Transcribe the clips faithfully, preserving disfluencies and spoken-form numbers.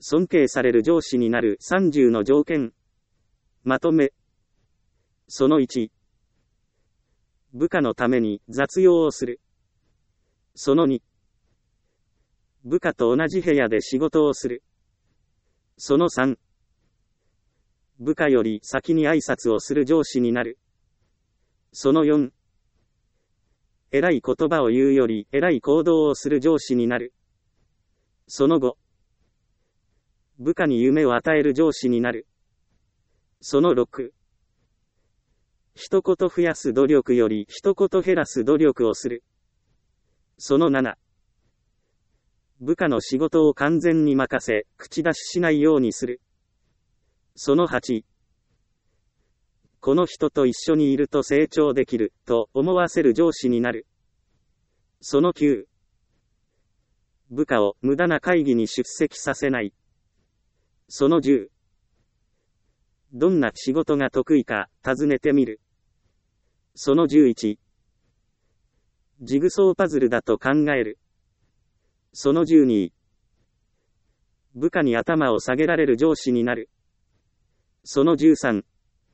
尊敬される上司になるさんじゅうの条件。まとめ。そのいち。部下のために雑用をする。そのに。部下と同じ部屋で仕事をする。そのさん。部下より先に挨拶をする上司になる。そのよん。偉い言葉を言うより偉い行動をする上司になる。そのご。部下に夢を与える上司になる。そのろく。一言増やす努力より一言減らす努力をする。そのなな。部下の仕事を完全に任せ、口出ししないようにする。そのはち。この人と一緒にいると成長できる、と思わせる上司になる。そのきゅう。部下を無駄な会議に出席させない。そのじゅう。どんな仕事が得意か尋ねてみる。そのじゅういち。ジグソーパズルだと考える。そのじゅうに。部下に頭を下げられる上司になる。そのじゅうさん。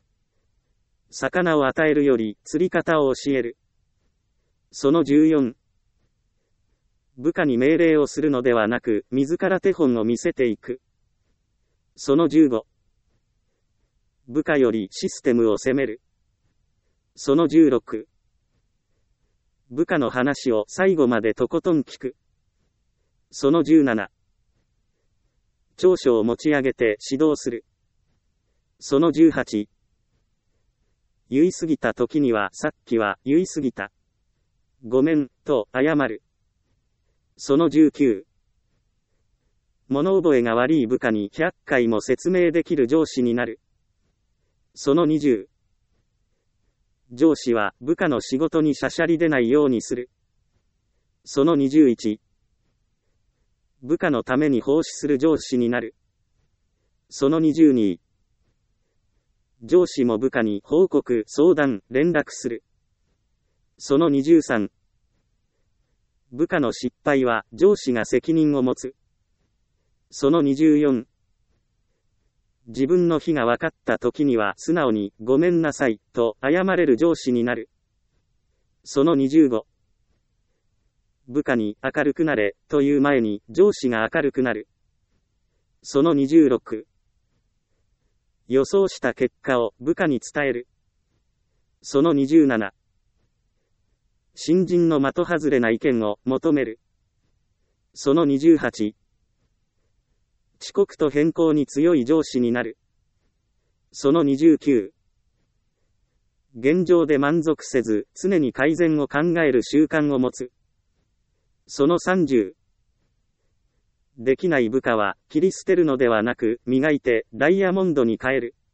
魚を与えるより釣り方を教える。そのじゅうよん。部下に命令をするのではなく、自ら手本を見せていく。そのじゅうご。部下よりシステムを責める。そのじゅうろく。部下の話を最後までとことん聞く。そのじゅうなな。長所を持ち上げて指導する。そのじゅうはち。言い過ぎた時にはさっきは言い過ぎた。ごめん、と謝る。そのじゅうきゅう。物覚えが悪い部下にひゃっかいも説明できる上司になる。そのにじゅう。上司は部下の仕事にしゃしゃり出ないようにする。そのにじゅういち。部下のために奉仕する上司になる。そのにじゅうに。上司も部下に報告、相談、連絡する。そのにじゅうさん。部下の失敗は上司が責任を持つ。そのにじゅうよん。自分の非が分かった時には素直にごめんなさいと謝れる上司になる。そのにじゅうご。部下に明るくなれという前に上司が明るくなる。そのにじゅうろく。予想した結果を部下に伝える。そのにじゅうなな。新人の的外れな意見を求める。そのにじゅうはち。遅刻と変更に強い上司になる。そのにじゅうきゅう。現状で満足せず、常に改善を考える習慣を持つ。そのさんじゅう。できない部下は切り捨てるのではなく、磨いてダイヤモンドに変える。